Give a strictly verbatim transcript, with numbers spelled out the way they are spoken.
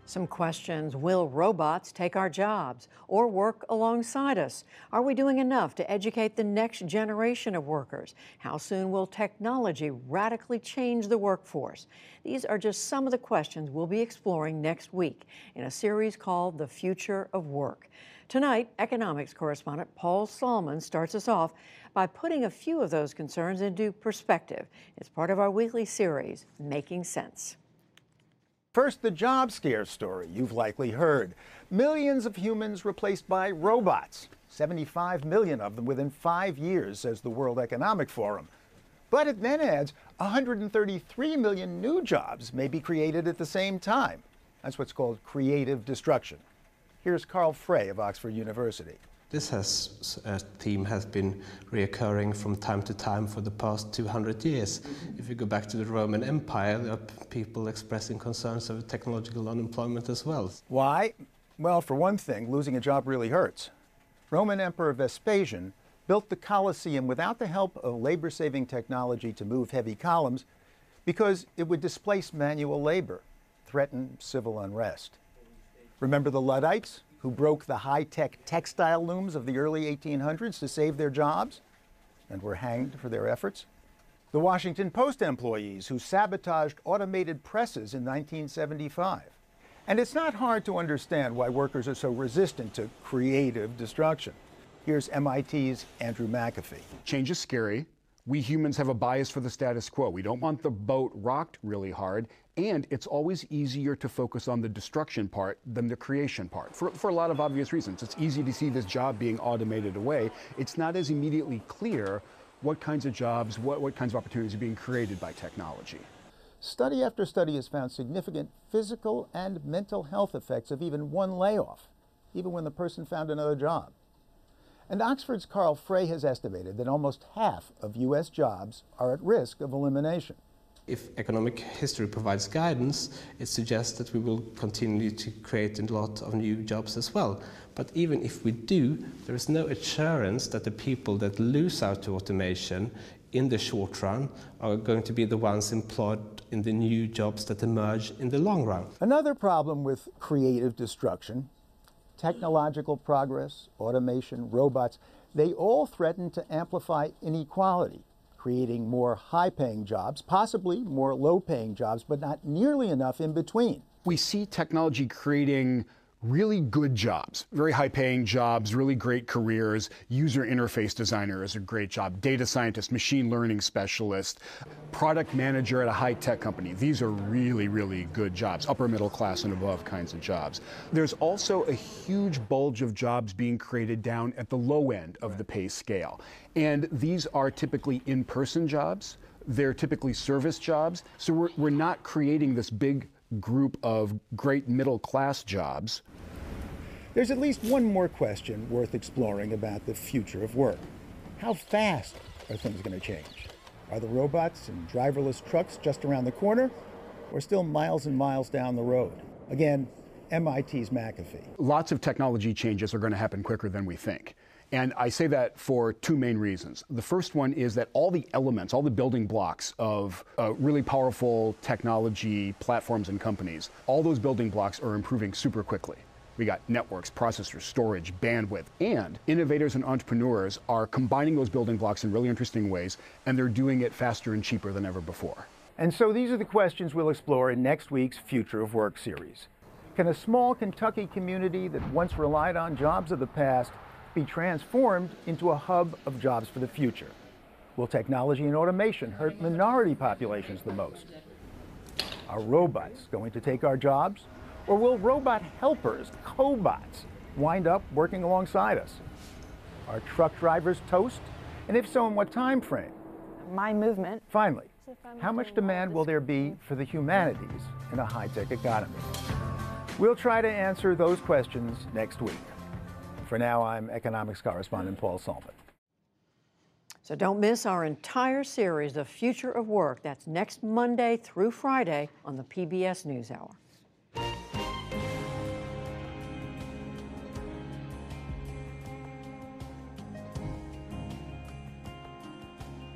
Some questions. Will robots take our jobs or work alongside us? Are we doing enough to educate the next generation of workers? How soon will technology radically change the workforce? These are just some of the questions we'll be exploring next week in a series called The Future of Work. Tonight, economics correspondent Paul Solman starts us off by putting a few of those concerns into perspective. It's part of our weekly series, Making Sense. First, the job scare story you've likely heard. Millions of humans replaced by robots. seventy-five million of them within five years, says the World Economic Forum. But it then adds one hundred thirty-three million new jobs may be created at the same time. That's what's called creative destruction. Here's Carl Frey of Oxford University. This has, uh, theme has been reoccurring from time to time for the past two hundred years. If you go back to the Roman Empire, there are people expressing concerns over technological unemployment as well. Why? Well, for one thing, losing a job really hurts. Roman Emperor Vespasian built the Colosseum without the help of labor-saving technology to move heavy columns because it would displace manual labor, threaten civil unrest. Remember the Luddites, who broke the high-tech textile looms of the early eighteen hundreds to save their jobs and were hanged for their efforts? The Washington Post employees who sabotaged automated presses in nineteen seventy-five. And it's not hard to understand why workers are so resistant to creative destruction. Here's M I T's Andrew McAfee. Change is scary. We humans have a bias for the status quo. We don't want the boat rocked really hard, and it's always easier to focus on the destruction part than the creation part, for, for a lot of obvious reasons. It's easy to see this job being automated away. It's not as immediately clear what kinds of jobs, what, what kinds of opportunities are being created by technology. Study after study has found significant physical and mental health effects of even one layoff, even when the person found another job. And Oxford's Carl Frey has estimated that almost half of U S jobs are at risk of elimination. If economic history provides guidance, it suggests that we will continue to create a lot of new jobs as well. But even if we do, there is no assurance that the people that lose out to automation in the short run are going to be the ones employed in the new jobs that emerge in the long run. Another problem with creative destruction: technological progress, automation, robots, they all threaten to amplify inequality, creating more high-paying jobs, possibly more low-paying jobs, but not nearly enough in between. We see technology creating really good jobs, very high-paying jobs, really great careers. User interface designer is a great job. Data scientist, machine learning specialist, product manager at a high-tech company. These are really, really good jobs, upper middle class and above kinds of jobs. There's also a huge bulge of jobs being created down at the low end of the pay scale. And these are typically in-person jobs. They're typically service jobs. So we're, we're not creating this big group of great middle-class jobs. There's at least one more question worth exploring about the future of work. How fast are things going to change? Are the robots and driverless trucks just around the corner, or still miles and miles down the road? Again, M I T's McAfee. Lots of technology changes are going to happen quicker than we think. And I say that for two main reasons. The first one is that all the elements, all the building blocks of uh, really powerful technology platforms and companies, all those building blocks are improving super quickly. We got networks, processors, storage, bandwidth, and innovators and entrepreneurs are combining those building blocks in really interesting ways, and they're doing it faster and cheaper than ever before. And so these are the questions we'll explore in next week's Future of Work series. Can a small Kentucky community that once relied on jobs of the past be transformed into a hub of jobs for the future? Will technology and automation hurt minority populations the most? Are robots going to take our jobs? Or will robot helpers, cobots, wind up working alongside us? Are truck drivers toast? And if so, in what time frame? My movement. Finally, how much demand will there be for the humanities in a high-tech economy? We'll try to answer those questions next week. For now, I'm economics correspondent Paul Solman. So don't miss our entire series, The Future of Work. That's next Monday through Friday on the P B S NewsHour.